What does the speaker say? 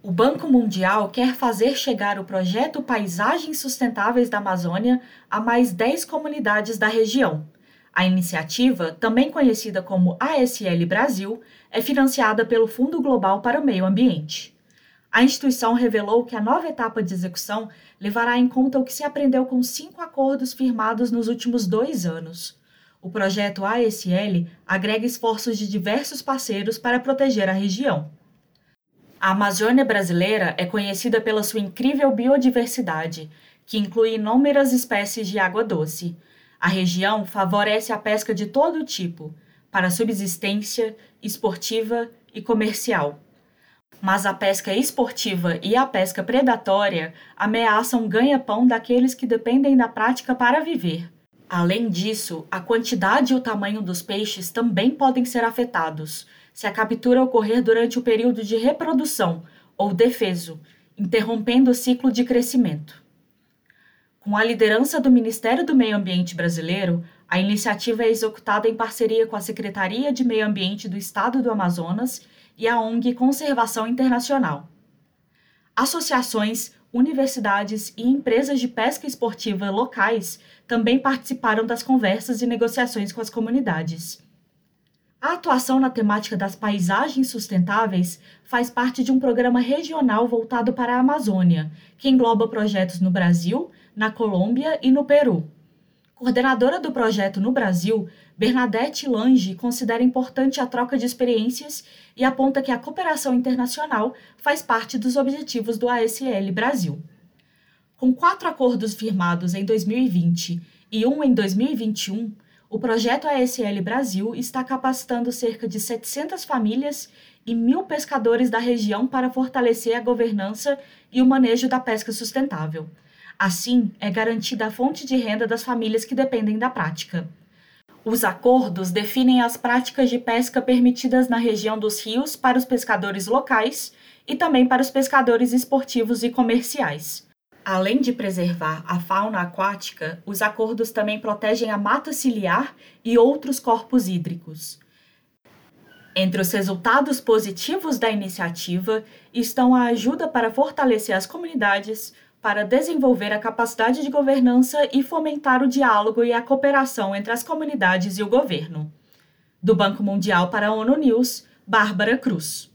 O Banco Mundial quer fazer chegar o projeto Paisagens Sustentáveis da Amazônia a mais 10 comunidades da região. A iniciativa, também conhecida como ASL Brasil, é financiada pelo Fundo Global para o Meio Ambiente. A instituição revelou que a nova etapa de execução levará em conta o que se aprendeu com 5 acordos firmados nos últimos 2 anos. O projeto ASL agrega esforços de diversos parceiros para proteger a região. A Amazônia brasileira é conhecida pela sua incrível biodiversidade, que inclui inúmeras espécies de água doce. A região favorece a pesca de todo tipo, para subsistência, esportiva e comercial. Mas a pesca esportiva e a pesca predatória ameaçam o ganha-pão daqueles que dependem da prática para viver. Além disso, a quantidade e o tamanho dos peixes também podem ser afetados, se a captura ocorrer durante o período de reprodução ou defeso, interrompendo o ciclo de crescimento. Com a liderança do Ministério do Meio Ambiente brasileiro, a iniciativa é executada em parceria com a Secretaria de Meio Ambiente do Estado do Amazonas e a ONG Conservação Internacional. Associações, universidades e empresas de pesca esportiva locais também participaram das conversas e negociações com as comunidades. A atuação na temática das paisagens sustentáveis faz parte de um programa regional voltado para a Amazônia, que engloba projetos no Brasil, na Colômbia e no Peru. Coordenadora do projeto no Brasil, Bernadette Lange considera importante a troca de experiências e aponta que a cooperação internacional faz parte dos objetivos do ASL Brasil. Com 4 acordos firmados em 2020 e um em 2021, o projeto ASL Brasil está capacitando cerca de 700 famílias e 1.000 pescadores da região para fortalecer a governança e o manejo da pesca sustentável. Assim, é garantida a fonte de renda das famílias que dependem da prática. Os acordos definem as práticas de pesca permitidas na região dos rios para os pescadores locais e também para os pescadores esportivos e comerciais. Além de preservar a fauna aquática, os acordos também protegem a mata ciliar e outros corpos hídricos. Entre os resultados positivos da iniciativa estão a ajuda para fortalecer as comunidades, para desenvolver a capacidade de governança e fomentar o diálogo e a cooperação entre as comunidades e o governo. Do Banco Mundial para a ONU News, Bárbara Cruz.